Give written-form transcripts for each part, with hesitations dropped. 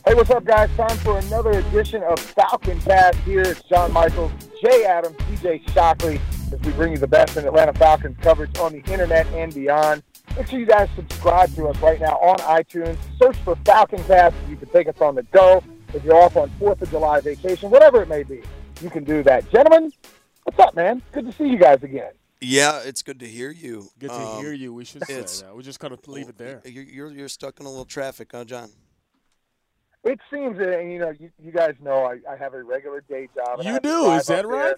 Hey, what's up, guys? Time for another edition of Falcon Cast. Here it's John Michaels, Jay Adams, TJ Shockley, as we bring you the best in Atlanta Falcons coverage on the internet and beyond. Make sure you guys subscribe to us right now on iTunes. Search for Falcon Cast. You can take us on the go. If you're off on 4th of July vacation, whatever it may be, you can do that. Gentlemen, what's up, man? Good to see you guys again. Yeah, it's good to hear you. Good to hear you. We should say that. We're just going to leave it there. You're stuck in a little traffic, huh, John? It seems that, you guys know I have a regular day job. You do? Is that right?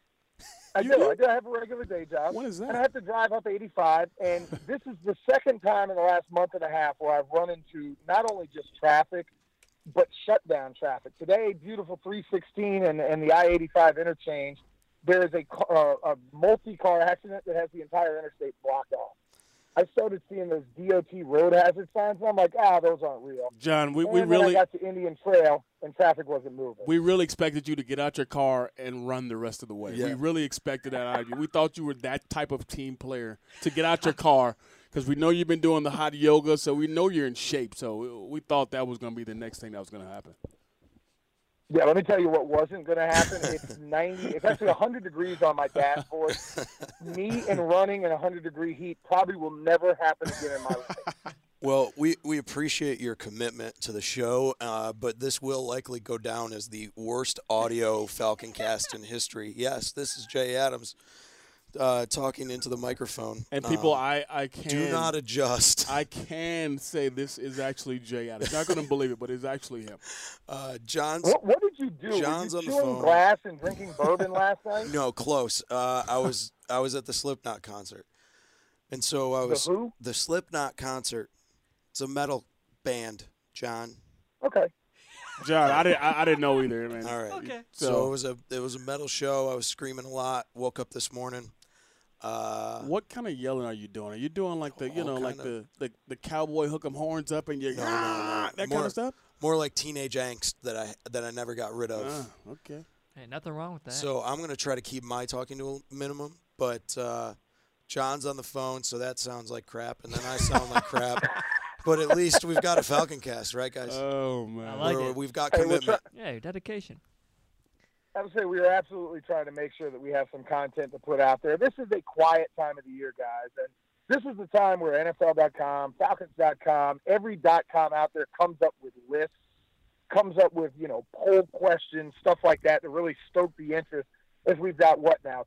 I do. I have a regular day job. What is that? And I have to drive up 85, and this is the second time in the last month and a half where I've run into not only just traffic, but shutdown traffic. Today, beautiful 316 and the I-85 interchange, there is a multi-car accident that has the entire interstate blocked off. I started seeing those DOT road hazard signs, and I'm like, those aren't real. John, we then really I got to Indian Trail, and traffic wasn't moving. We really expected you to get out your car and run the rest of the way. Yeah. We really expected that out of you. We thought you were that type of team player to get out your car because we know you've been doing the hot yoga, so we know you're in shape. So we thought that was going to be the next thing that was going to happen. Yeah, let me tell you what wasn't going to happen. It's actually 100 degrees on my dashboard. Me and running in 100-degree heat probably will never happen again in my life. Well, we appreciate your commitment to the show, but this will likely go down as the worst audio Falcon cast in history. Yes, this is Jay Adams talking into the microphone. And people, I can do not adjust. I can say this is actually Jay Adams. You're not going to believe it, but it's actually him. John's. What did you do? John's Were you on the chewing phone. glass and drinking bourbon last night? No, close. I was at the Slipknot concert, and so I was The who? the Slipknot concert. It's a metal band, John. Okay. John, I didn't know either, man. All right. Okay. So it was a metal show. I was screaming a lot. Woke up this morning. What kind of yelling are you doing? Are you doing like the like kind the cowboy hook 'em horns up and you No. that kind of stuff? More like teenage angst that I never got rid of. Okay. Hey, nothing wrong with that. So I'm gonna try to keep my talking to a minimum, but John's on the phone, so that sounds like crap, and then I sound like crap. But at least we've got a Falcon cast, right, guys? Oh man. I like it. We've got Hey, commitment. Yeah, your dedication. I would say we are absolutely trying to make sure that we have some content to put out there. This is a quiet time of the year, guys, and this is the time where NFL.com, Falcons.com, every .com out there comes up with lists, comes up with, poll questions, stuff like that really stoke the interest as we've got,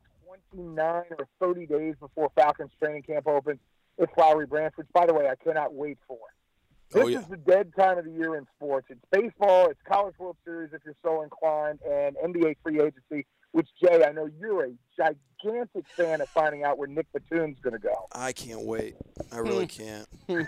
29 or 30 days before Falcons training camp opens at Flowery Branch, which, by the way, I cannot wait for. This is the dead time of the year in sports. It's baseball, it's College World Series if you're so inclined, and NBA free agency, which, Jay, I know you're a gigantic fan of finding out where Nick Batum's going to go. I can't wait. I really can't.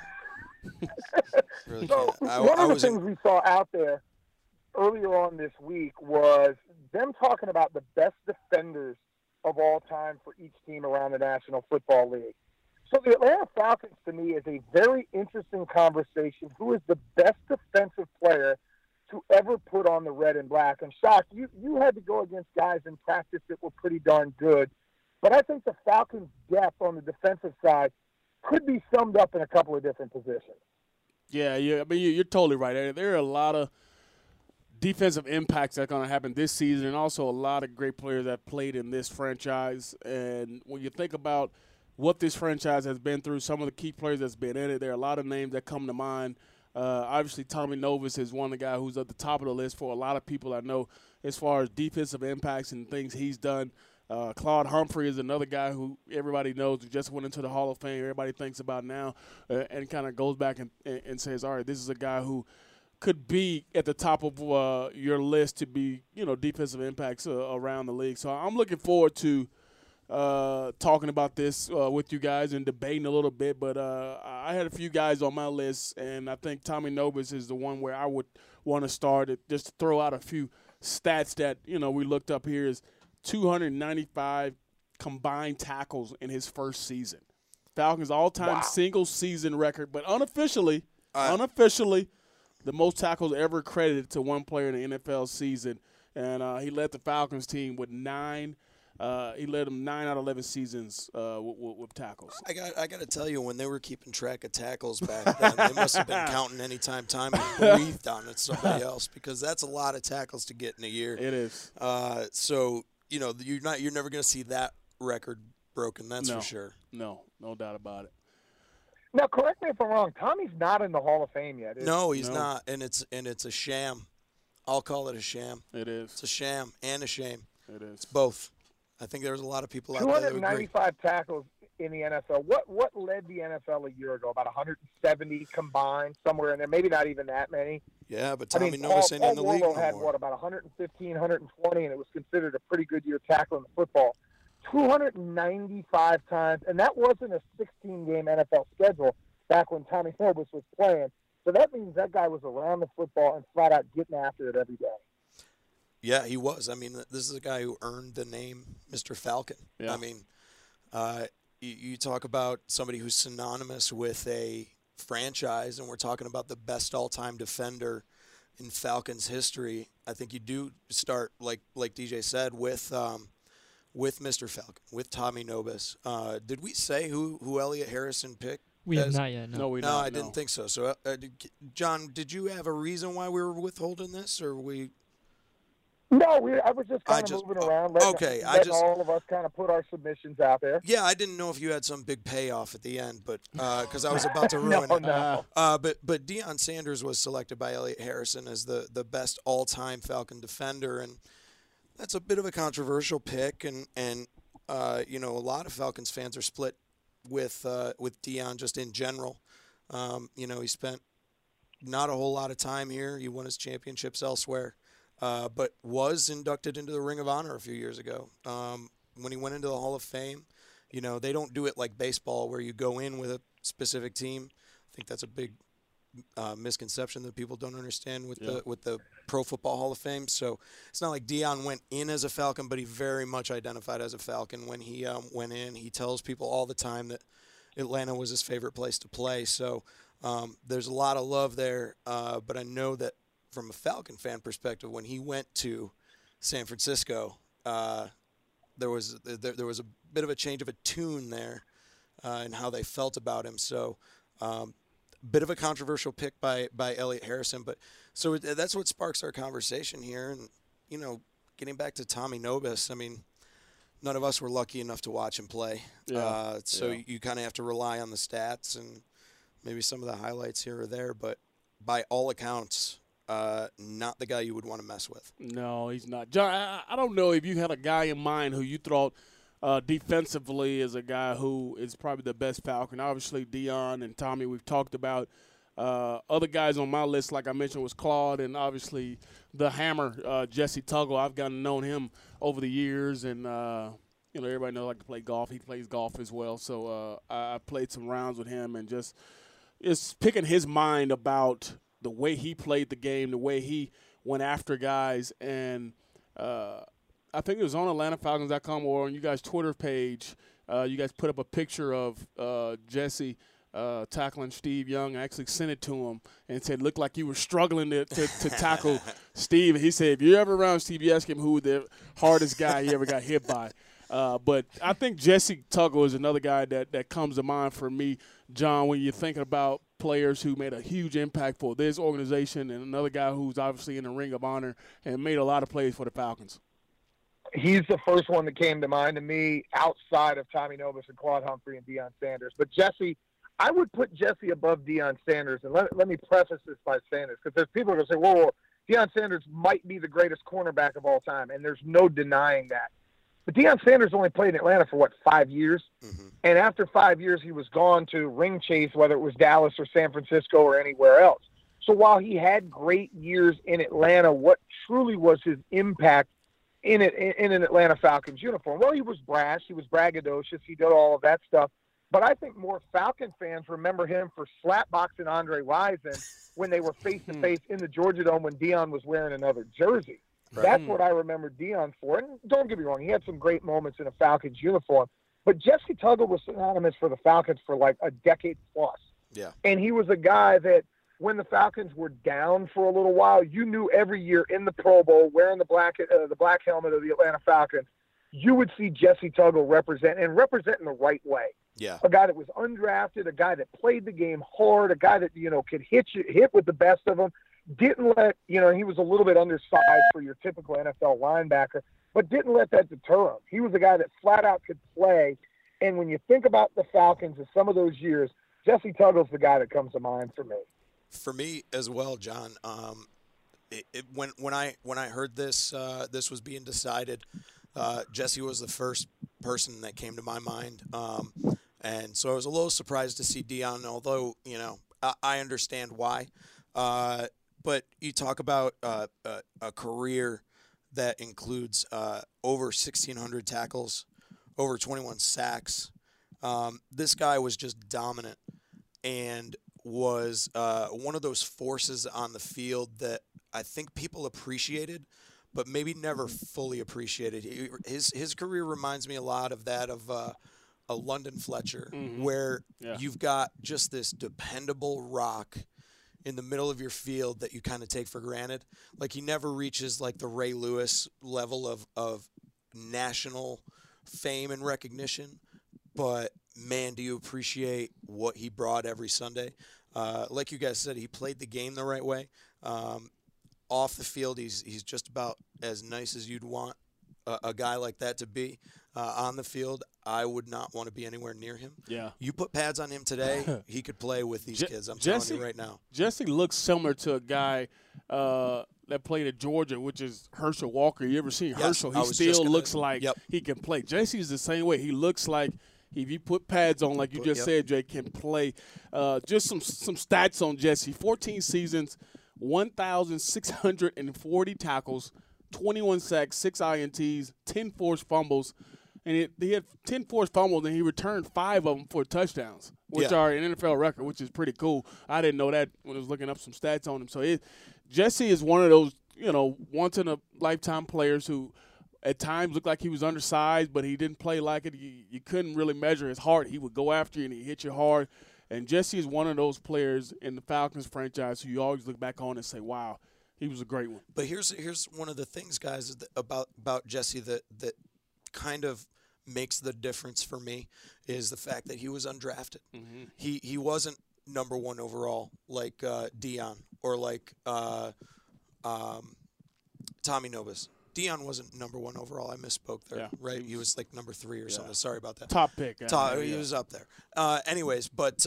Really So can't. one of the things we saw out there earlier on this week was them talking about the best defenders of all time for each team around the National Football League. So the Atlanta Falcons, to me, is a very interesting conversation. Who is the best defensive player to ever put on the red and black? And, Shock, you had to go against guys in practice that were pretty darn good. But I think the Falcons' depth on the defensive side could be summed up in a couple of different positions. Yeah. I mean, you're totally right. There are a lot of defensive impacts that are going to happen this season, and also a lot of great players that played in this franchise. And when you think about what this franchise has been through, some of the key players that's been in it, there are a lot of names that come to mind. Obviously, Tommy Novus is one of the guys who's at the top of the list for a lot of people I know as far as defensive impacts and things he's done. Claude Humphrey is another guy who everybody knows who just went into the Hall of Fame. Everybody thinks about now and kind of goes back and says, all right, this is a guy who could be at the top of your list to be, defensive impacts around the league. So I'm looking forward to talking about this with you guys and debating a little bit. But I had a few guys on my list, and I think Tommy Novus is the one where I would want to start it. Just to throw out a few stats that, we looked up here is 295 combined tackles in his first season. Falcons all-time single-season record, but unofficially, the most tackles ever credited to one player in the NFL season. And he led the Falcons team with 9 He led them 9 out of 11 seasons with tackles. I got to tell you, when they were keeping track of tackles back then, they must have been counting any time Tommy breathed on it somebody else, because that's a lot of tackles to get in a year. It is. So you're never going to see that record broken. That's for sure. No doubt about it. Now, correct me if I'm wrong. Tommy's not in the Hall of Fame yet. No, he's not, and it's a sham. I'll call it a sham. It is. It's a sham and a shame. It is. It's both. I think there's a lot of people out there that would agree. 295 tackles in the NFL. What led the NFL a year ago? About 170 combined, somewhere in there. Maybe not even that many. Yeah, but Tommy Novus ain't in the league no had, more. about 115, 120, and it was considered a pretty good year tackling the football. 295 times, and that wasn't a 16-game NFL schedule back when Tommy Novus was playing. So that means that guy was around the football and flat out getting after it every day. Yeah, he was. I mean, this is a guy who earned the name Mr. Falcon. Yeah. I mean, you talk about somebody who's synonymous with a franchise, and we're talking about the best all-time defender in Falcons history. I think you do start, like DJ said, with Mr. Falcon, with Tommy Novus. Did we say who Elliot Harrison picked? We have not yet. No, No, I didn't think so. So, John, did you have a reason why we were withholding this, or we? No, I was just kind of moving around, letting all of us kind of put our submissions out there. Yeah, I didn't know if you had some big payoff at the end, but because I was about to ruin it. No. But Deion Sanders was selected by Elliot Harrison as the best all-time Falcon defender, and that's a bit of a controversial pick, and a lot of Falcons fans are split with Deion just in general. He spent not a whole lot of time here. He won his championships elsewhere. But was inducted into the Ring of Honor a few years ago. When he went into the Hall of Fame, they don't do it like baseball where you go in with a specific team. I think that's a big misconception that people don't understand with the Pro Football Hall of Fame. So it's not like Deion went in as a Falcon, but he very much identified as a Falcon when he went in. He tells people all the time that Atlanta was his favorite place to play. So there's a lot of love there, but I know that from a Falcon fan perspective, when he went to San Francisco, there was a bit of a change of a tune there in how they felt about him. So, bit of a controversial pick by Elliot Harrison, but so that's what sparks our conversation here. And getting back to Tommy Novus, I mean, none of us were lucky enough to watch him play. So you kind of have to rely on the stats and maybe some of the highlights here or there. But by all accounts, not the guy you would want to mess with. No, he's not. John, I don't know if you had a guy in mind who you thought defensively is a guy who is probably the best Falcon. Obviously, Deion and Tommy we've talked about. Other guys on my list, like I mentioned, was Claude, and obviously the Hammer, Jesse Tuggle. I've gotten to know him over the years, and everybody knows I like to play golf. He plays golf as well, so I played some rounds with him, and just picking his mind about the way he played the game, the way he went after guys. And I think it was on AtlantaFalcons.com or on you guys' Twitter page. You guys put up a picture of Jesse tackling Steve Young. I actually sent it to him and said, looked like you were struggling to tackle Steve. He said, if you're ever around Steve, you ask him who the hardest guy he ever got hit by. But I think Jesse Tuggle is another guy that comes to mind for me, John, when you're thinking about players who made a huge impact for this organization, and another guy who's obviously in the Ring of Honor and made a lot of plays for the Falcons. He's the first one that came to mind to me outside of Tommy Novus and Claude Humphrey and Deion Sanders. But Jesse, I would put Jesse above Deion Sanders. And let me preface this by saying this, because there's people are going to say, whoa, Deion Sanders might be the greatest cornerback of all time, and there's no denying that. But Deion Sanders only played in Atlanta for, 5 years? Mm-hmm. And after 5 years, he was gone to ring chase, whether it was Dallas or San Francisco or anywhere else. So while he had great years in Atlanta, what truly was his impact in an Atlanta Falcons uniform? Well, he was brash. He was braggadocious. He did all of that stuff. But I think more Falcon fans remember him for slapboxing Andre Rison when they were face-to-face in the Georgia Dome when Deion was wearing another jersey. Right. That's what I remember Deion for. And don't get me wrong, he had some great moments in a Falcons uniform. But Jesse Tuggle was synonymous for the Falcons for a decade plus. Yeah. And he was a guy that when the Falcons were down for a little while, you knew every year in the Pro Bowl, wearing the black helmet of the Atlanta Falcons, you would see Jesse Tuggle represent in the right way. Yeah. A guy that was undrafted, a guy that played the game hard, a guy that, could hit with the best of them. Didn't let, he was a little bit undersized for your typical NFL linebacker, but didn't let that deter him. He was a guy that flat out could play. And when you think about the Falcons of some of those years, Jesse Tuggle's the guy that comes to mind for me. For me as well, John. When I heard this was being decided, Jesse was the first person that came to my mind, and so I was a little surprised to see Deion. Although I understand why, but you talk about a career that includes over 1,600 tackles, over 21 sacks. This guy was just dominant and was one of those forces on the field that I think people appreciated, but maybe never fully appreciated. His career reminds me a lot of that of a London Fletcher, where you've got just this dependable rock in the middle of your field that you kind of take for granted. Like, he never reaches like the Ray Lewis level of national fame and recognition, but man, do you appreciate what he brought every Sunday. Like you guys said, he played the game the right way. Off the field, he's just about as nice as you'd want a guy like that to be. On the field, I would not want to be anywhere near him. Yeah. You put pads on him today, he could play with these kids. I'm telling you right now. Jesse looks similar to a guy that played at Georgia, which is Herschel Walker. You ever seen Herschel? He still looks like he can play. Jesse's the same way. He looks like, if you put pads on, like you just said, Jay, can play. Just some stats on Jesse. 14 seasons, 1,640 tackles, 21 sacks, 6 INTs, 10 forced fumbles. And he had 10 forced fumbles, and he returned 5 of them for touchdowns, which are an NFL record, which is pretty cool. I didn't know that when I was looking up some stats on him. So Jesse is one of those, once-in-a-lifetime players who at times looked like he was undersized, but he didn't play like it. You couldn't really measure his heart. He would go after you, and he'd hit you hard. And Jesse is one of those players in the Falcons franchise who you always look back on and say, wow, he was a great one. But here's one of the things, guys, about Jesse that kind of makes the difference for me is the fact that he was undrafted. Mm-hmm. He wasn't number 1 overall like Deion or like Tommy Nobis. Deion wasn't number 1 overall. I misspoke there, right? He was like number 3 or something. Sorry about that. Top pick. He was up there. Anyways, but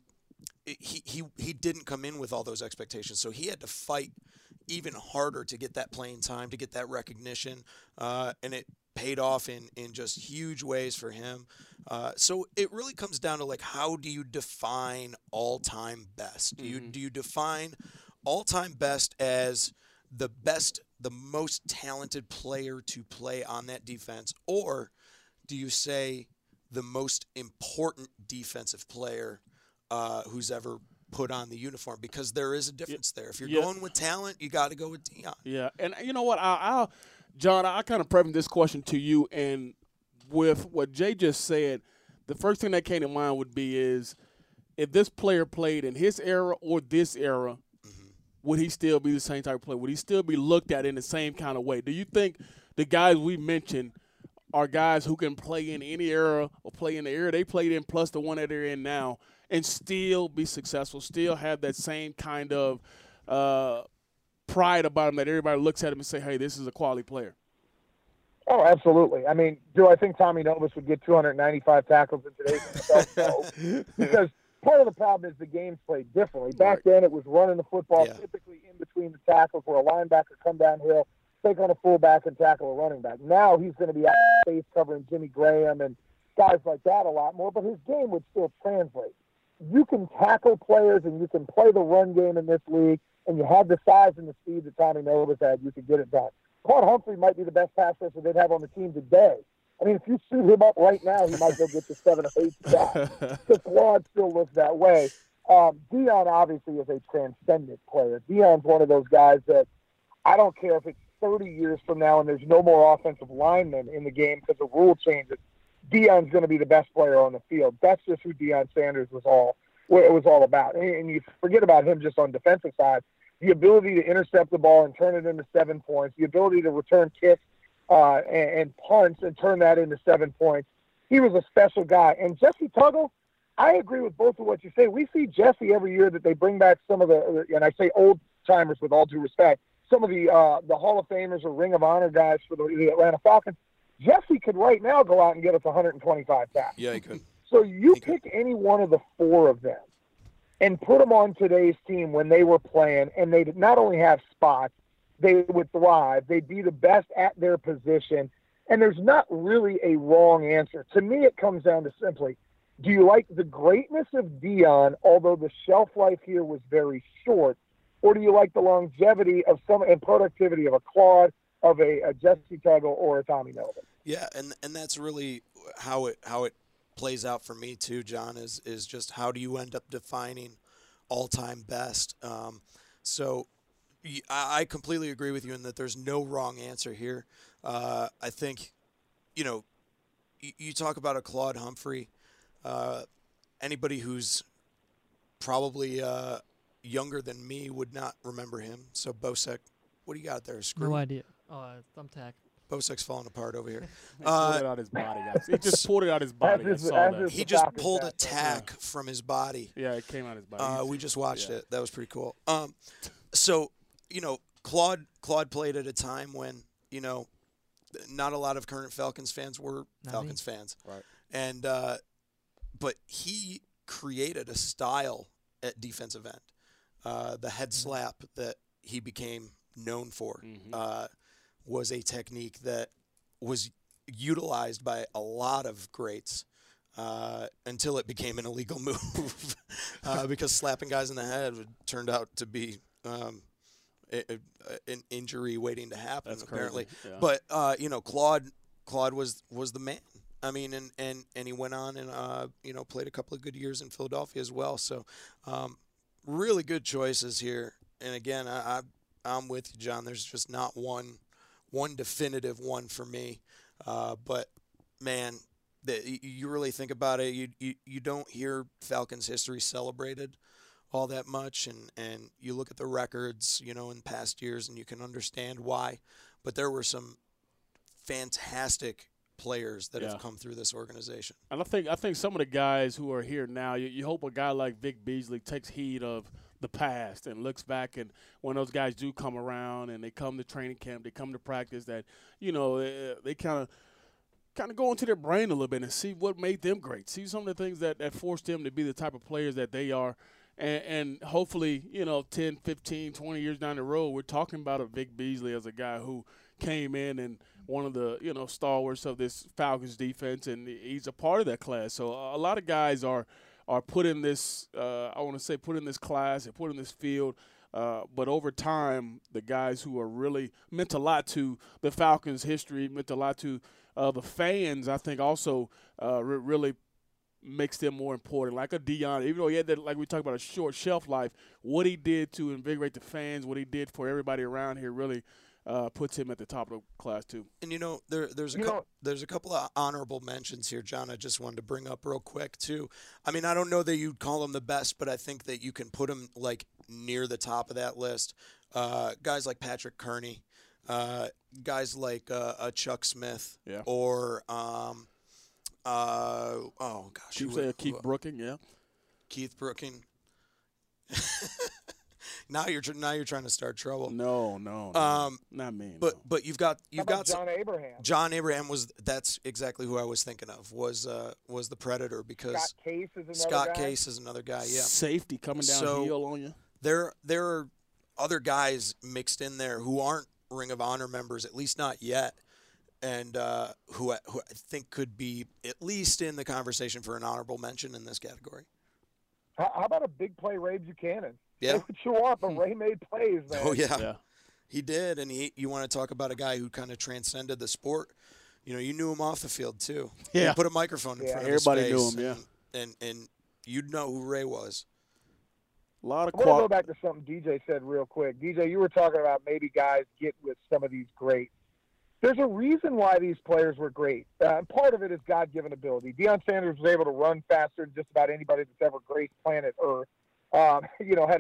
he didn't come in with all those expectations, so he had to fight even harder to get that playing time, to get that recognition, and it paid off in just huge ways for him. So it really comes down to, like, how do you define all-time best? Do you define all-time best as the most talented player to play on that defense, or do you say the most important defensive player who's ever put on the uniform? Because there is a difference there. If you're going with talent, you got to go with Deion. Yeah, and you know what, John, I kind of preface this question to you, and with what Jay just said, the first thing that came to mind would be is if this player played in his era or this era, would he still be the same type of player? Would he still be looked at in the same kind of way? Do you think the guys we mentioned are guys who can play in any era or play in the era they played in plus the one that they're in now and still be successful, still have that same kind of pride about him that everybody looks at him and say, hey, this is a quality player? Oh, absolutely. I mean, do I think Tommy Nobis would get 295 tackles in today's NFL? No. Because part of the problem is the game's played differently. Back then it was running the football typically in between the tackles where a linebacker come downhill, take on a fullback and tackle a running back. Now he's going to be out in space covering Jimmy Graham and guys like that a lot more, but his game would still translate. You can tackle players and you can play the run game in this league, and you have the size and the speed that Tommy Nobis had, you can get it done. Claude Humphrey might be the best pass rusher they'd have on the team today. I mean, if you suit him up right now, he might go get to 7 or 8 sacks. Because Claude still looks that way. Deion obviously is a transcendent player. Deion's one of those guys that I don't care if it's 30 years from now and there's no more offensive linemen in the game because the rule changes. Deion's going to be the best player on the field. That's just who Deion Sanders was all about. And you forget about him just on defensive side. The ability to intercept the ball and turn it into 7 points, the ability to return kicks and punts and turn that into 7 points. He was a special guy. And Jesse Tuggle, I agree with both of what you say. We see Jesse every year that they bring back some of the, and I say old timers with all due respect, some of the Hall of Famers or Ring of Honor guys for the Atlanta Falcons. Jesse could right now go out and get us 125 tackles. Yeah, he could. So you pick any one of the 4 of them and put them on today's team when they were playing, and they did not only have spots, they would thrive. They'd be the best at their position. And there's not really a wrong answer. To me, it comes down to simply, do you like the greatness of Deion, although the shelf life here was very short, or do you like the longevity of some and productivity of a Claude, of a Jesse Tuggle, or a Tommy Melvin? Yeah, and that's really how it plays out for me too, John, is just how do you end up defining all-time best? So I completely agree with you in that there's no wrong answer here. I think, you talk about a Claude Humphrey, anybody who's probably younger than me would not remember him. So Bosek, what do you got there? Screw? No idea. Oh, thumbtack. Bosek's falling apart over here. He pulled it out his body, guys. He just pulled it out his body. I saw that. He just pulled a tack from his body. Yeah, it came out his body. We just watched it. That was pretty cool. So, Claude played at a time when, not a lot of current Falcons fans were Falcons fans. Right. And but he created a style at defensive end. The head slap that he became known for was a technique that was utilized by a lot of greats until it became an illegal move because slapping guys in the head turned out to be an injury waiting to happen. That's apparently. Yeah. But Claude was the man. I mean, and he went on and played a couple of good years in Philadelphia as well. So really good choices here. And again, I'm with you, John. There's just not one definitive one for me. But man, you really think about it, you don't hear Falcons history celebrated all that much, and you look at the records, in past years, and you can understand why. But there were some fantastic players that have come through this organization. And I think some of the guys who are here now, you hope a guy like Vic Beasley takes heed of the past and looks back, and when those guys do come around and they come to training camp, they come to practice, that they kind of go into their brain a little bit and see what made them great, see some of the things that forced them to be the type of players that they are. And hopefully, 10, 15, 20 years down the road, we're talking about a Vic Beasley as a guy who came in and one of the, stalwarts of this Falcons defense, and he's a part of that class. So a lot of guys are put in this, put in this class and put in this field. But over time, the guys who are really meant a lot to the Falcons' history, meant a lot to the fans, I think also really makes them more important. Like a Deion, even though he had that, like we talked about, a short shelf life, what he did to invigorate the fans, what he did for everybody around here really puts him at the top of the class too. And there's a couple of honorable mentions here, John. I just wanted to bring up real quick too. I mean, I don't know that you'd call him the best, but I think that you can put him like near the top of that list. Guys like Patrick Kearney, guys like Chuck Smith, or you say Keith Brooking, yeah. Keith Brooking. Now you're trying to start trouble. No, not me. But you've got John Abraham. John Abraham that's exactly who I was thinking of. Was the Predator, because Scott Case is another guy. Yeah, safety coming downhill on you. There are other guys mixed in there who aren't Ring of Honor members, at least not yet, and who I think could be at least in the conversation for an honorable mention in this category. How about a big play Ray Buchanan? Yeah. Say what you want, but Ray made plays, man. Oh, yeah. He did, and you want to talk about a guy who kind of transcended the sport. You knew him off the field, too. Yeah. You put a microphone in front of his Everybody face. knew him, and you'd know who Ray was. A lot of I want to go back to something DJ said real quick. DJ, you were talking about maybe guys get with some of these greats. There's a reason why these players were great. Part of it is God-given ability. Deion Sanders was able to run faster than just about anybody that's ever graced planet Earth. Had a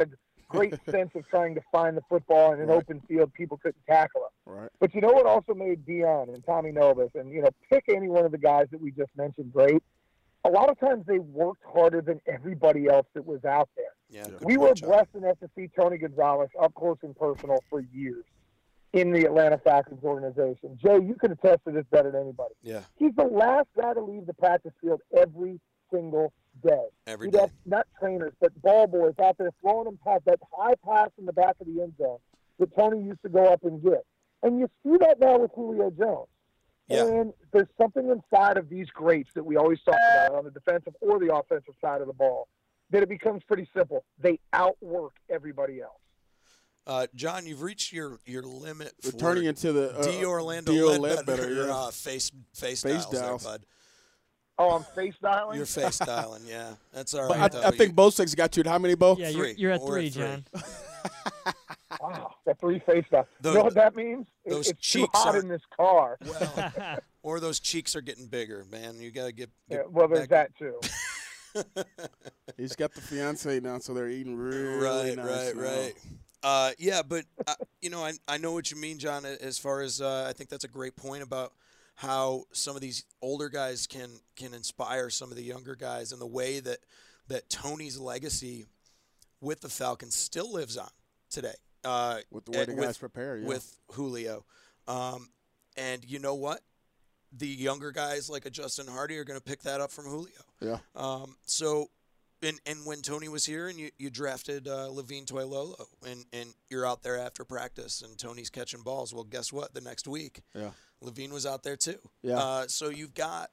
great sense of trying to find the football in an open field. People couldn't tackle him. Right. But you know what also made Dion and Tommy Novus, and, pick any one of the guys that we just mentioned great, a lot of times they worked harder than everybody else that was out there. Yeah, we were blessed enough to see Tony Gonzalez up close and personal for years in the Atlanta Falcons organization. Jay, you can attest to this better than anybody. Yeah. He's the last guy to leave the practice field every single day. Every He'd day. have not trainers, but ball boys out there throwing him past that high pass in the back of the end zone that Tony used to go up and get. And you see that now with Julio Jones. Yeah. And there's something inside of these greats that we always talk about on the defensive or the offensive side of the ball that it becomes pretty simple. They outwork everybody else. John, you've reached your limit We're for turning into the D. Orlando Ledbetter, Ledbetter face dials there, bud. Oh, I'm face dialing? You're face dialing, yeah. That's all But right. I think Bosec's got you at how many, Bo? Yeah, Three. you're at We're three, at three. John. Wow, that 3 face dial. You know what that means? Those It's too cheeks hot are- in this car. Well, or those cheeks are getting bigger, man. You got to get Well, there's back- that too. He's got the fiance now, so they're eating really Right, nice now. right. Yeah, but, I know what you mean, John, as far as I think that's a great point about how some of these older guys can inspire some of the younger guys, and the way that Tony's legacy with the Falcons still lives on today. With the way the guys prepare, yeah. With Julio. And you know what? The younger guys like a Justin Hardy are going to pick that up from Julio. Yeah. So, and when Tony was here and you drafted Levine Toilolo and you're out there after practice and Tony's catching balls, well, guess what? The next week, Levine was out there too. Yeah. So you've got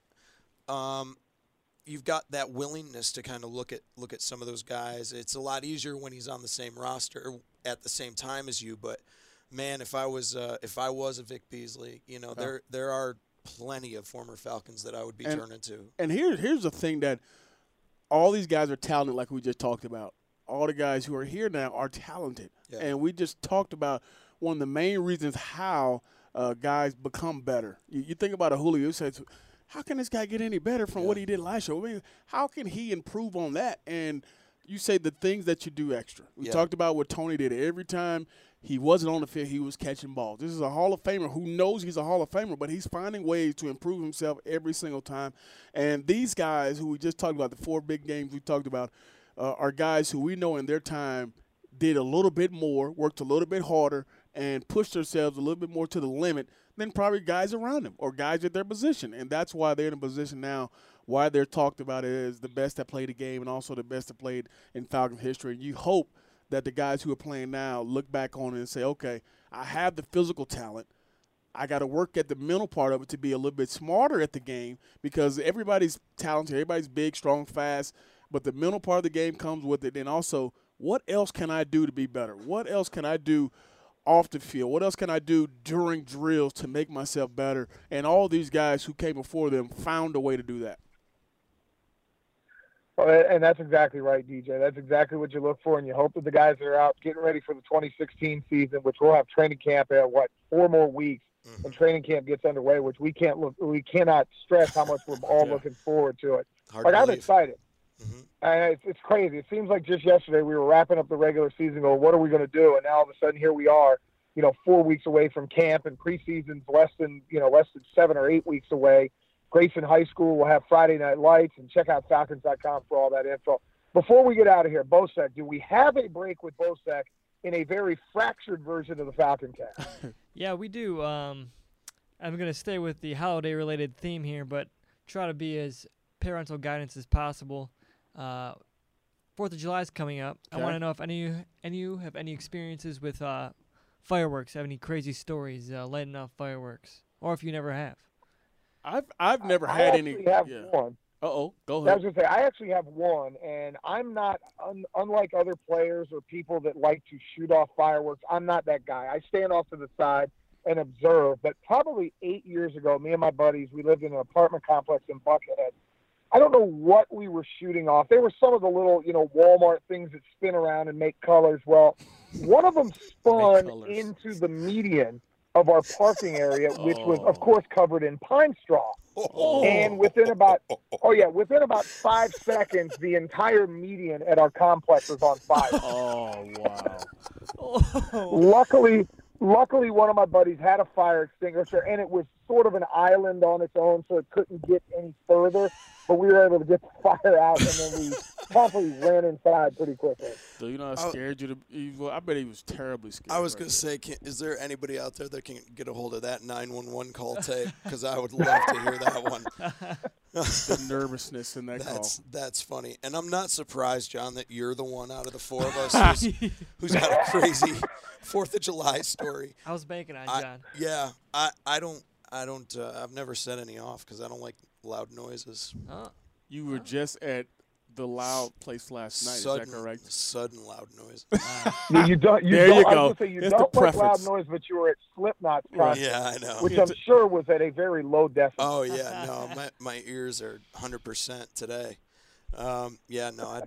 that willingness to kind of look at some of those guys. It's a lot easier when he's on the same roster at the same time as you. But man, if I was a Vic Beasley, there are plenty of former Falcons that I would be turning to. And here's the thing, that all these guys are talented, like we just talked about. All the guys who are here now are talented. Yeah. And we just talked about one of the main reasons how guys become better. You think about a Julio, you say, how can this guy get any better from what he did last year? I mean, how can he improve on that? And you say the things that you do extra. We talked about what Tony did. Every time he wasn't on the field, he was catching balls. This is a Hall of Famer who knows he's a Hall of Famer, but he's finding ways to improve himself every single time. And these guys who we just talked about, the 4 big games we talked about, are guys who we know in their time did a little bit more, worked a little bit harder, and pushed themselves a little bit more to the limit than probably guys around them or guys at their position. And that's why they're in a position now, why they're talked about as the best that played the game and also the best that played in Falcons history. And you hope that the guys who are playing now look back on it and say, okay, I have the physical talent. I got to work at the mental part of it to be a little bit smarter at the game, because everybody's talented, everybody's big, strong, fast, but the mental part of the game comes with it. And also, what else can I do to be better? What else can I do off the field? What else can I do during drills to make myself better? And all these guys who came before them found a way to do that. Well, and that's exactly right, DJ. That's exactly what you look for, and you hope that the guys that are out getting ready for the 2016 season, which we'll have training camp at 4 more weeks, and training camp gets underway, which we cannot stress how much we're all looking forward to it. I'm excited. It's crazy. It seems like just yesterday we were wrapping up the regular season, going, what are we going to do? And now all of a sudden here we are, 4 weeks away from camp, and preseason's less than 7 or 8 weeks away. Grayson High School will have Friday Night Lights, and check out Falcons.com for all that info. Before we get out of here, Bosec, do we have a break with Bosec in a very fractured version of the Falcon Cast? Yeah, we do. I'm going to stay with the holiday-related theme here, but try to be as parental guidance as possible. 4th of July is coming up. Okay. I want to know if any of you have any experiences with fireworks, have any crazy stories lighting off fireworks, or if you never have. I've never had any. I actually have one. Uh-oh, go I ahead. was going to say, I actually have one, and I'm not, unlike other players or people that like to shoot off fireworks, I'm not that guy. I stand off to the side and observe. But probably 8 years ago, me and my buddies, we lived in an apartment complex in Buckhead. I don't know what we were shooting off. They were some of the little, Walmart things that spin around and make colors. Well, one of them spun into the median of our parking area, which was, of course, covered in pine straw. And within about 5 seconds, the entire median at our complex was on fire. Oh, wow. Luckily, one of my buddies had a fire extinguisher, and it was sort of an island on its own, so it couldn't get any further. But we were able to get the fire out, and then we promptly ran inside pretty quickly. So you know how scared you to be? Well, I bet he was terribly scared. I was going to say, is there anybody out there that can get a hold of that 911 call tape? Because I would love to hear that one. The nervousness in that call. That's funny. And I'm not surprised, John, that you're the one out of the four of us who's got a crazy 4th of July story. I was banking on John. Yeah, I've never set any off because I don't like loud noises. You were just at the loud place last night. Is that correct? Sudden loud noise. You don't. There you go. I was going to say you It's don't the like loud preference. noise, but you were at Slipknot's concert, Yeah, I know. which I'm sure was at a very low decibel. Oh yeah, no, my ears are 100% today. Yeah, no,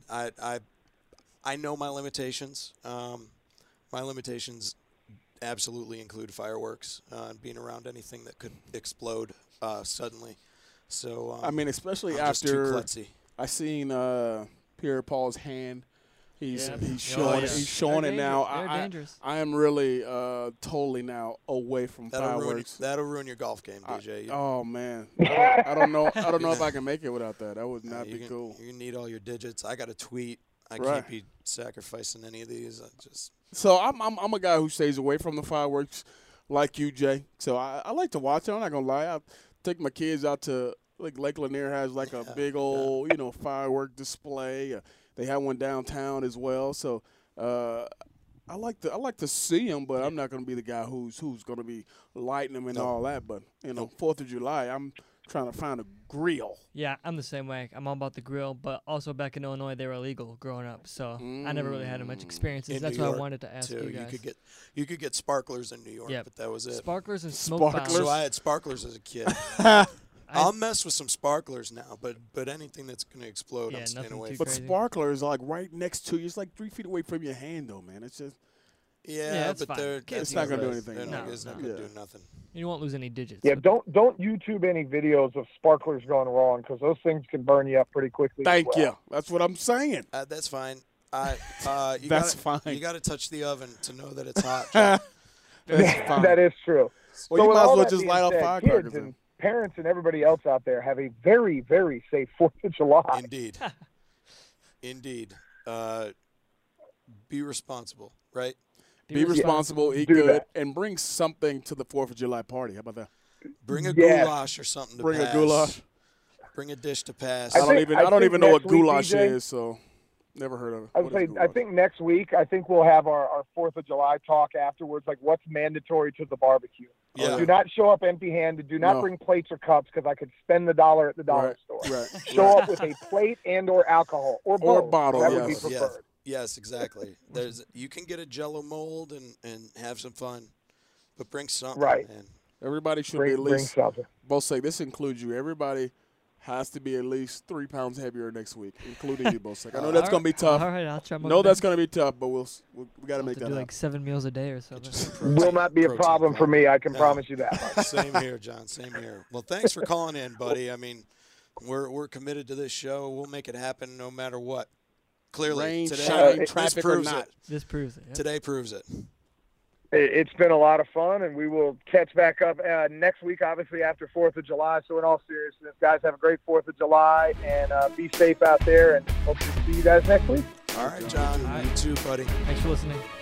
I know my limitations. My limitations absolutely include fireworks and being around anything that could explode suddenly. So I mean, especially I'm just too after klutzy. I seen Pierre-Paul's hand. He's He's showing it now. They're dangerous. I am really totally now away from fireworks. That'll ruin your golf game, DJ. Oh man, I don't know if I can make it without that. That would not be cool. You need all your digits. I got a tweet. I can't be sacrificing any of these. So I'm a guy who stays away from the fireworks, like you, Jay. So I like to watch it. I'm not gonna lie. I take my kids out to Lake Lanier has like a big old firework display. They have one downtown as well. So I like to see them, but I'm not gonna be the guy who's gonna be lighting them and all that. But 4th of July, I'm trying to find a grill. Yeah, I'm the same way. I'm all about the grill, but also back in Illinois, they were illegal growing up, so I never really had much experiences. In That's New why York, I wanted to ask you guys. You could get sparklers in New York, Yep. but that was it. Sparklers and smoke bombs. So I had sparklers as a kid. I'll mess with some sparklers now, but anything that's going to explode, I'm staying away from. But sparklers are like right next to you. It's like 3 feet away from your hand, though, man. It's just it's but fine. It's not going to do anything. It's not going to do nothing. You won't lose any digits. Yeah, don't YouTube any videos of sparklers going wrong because those things can burn you up pretty quickly. Thank you. That's what I'm saying. That's fine. That's fine. You got to touch the oven to know that it's hot. John. That's fine. That is true. Well, So you with might as all well that just being light off said, firecrackers. kids and parents and everybody else out there have a very, very safe 4th of July. Indeed. Be responsible, right? Be responsible, eat Do good, that. and bring something to the 4th of July party. How about that? Bring a goulash or something to Bring pass. a goulash. Bring a dish to pass. I don't think even know what next week, goulash DJ, is, so never heard of it. I think next week, we'll have our 4th of July talk afterwards, like what's mandatory to the barbecue. Yeah. Do not show up empty-handed. Do not bring plates or cups because I could spend the dollar at the dollar store. Right. Show up with a plate and or alcohol or both. bottle, That would be yes. preferred. Yes, exactly. You can get a Jello mold and have some fun, but bring something. Right. Man. Everybody should be Bring at least, something. both say this includes you. Everybody has to be at least 3 pounds heavier next week, including you, both. I know that's going to be tough. All right, I'll try my No, that's best. going to be tough, but we got to make to that do happen. like 7 meals a day or something. Will not be a problem for me. I can promise you that much. Same here, John. Same here. Well, thanks for calling in, buddy. I mean, we're committed to this show. We'll make it happen no matter what. Clearly, Rain, today shine, this traffic or proves not. it. This proves it. Yep. Today proves it. It's been a lot of fun, and we will catch back up next week, obviously, after 4th of July. So in all seriousness, guys, have a great 4th of July, and be safe out there, and hope to see you guys next week. All right, John. You too, buddy. Thanks for listening.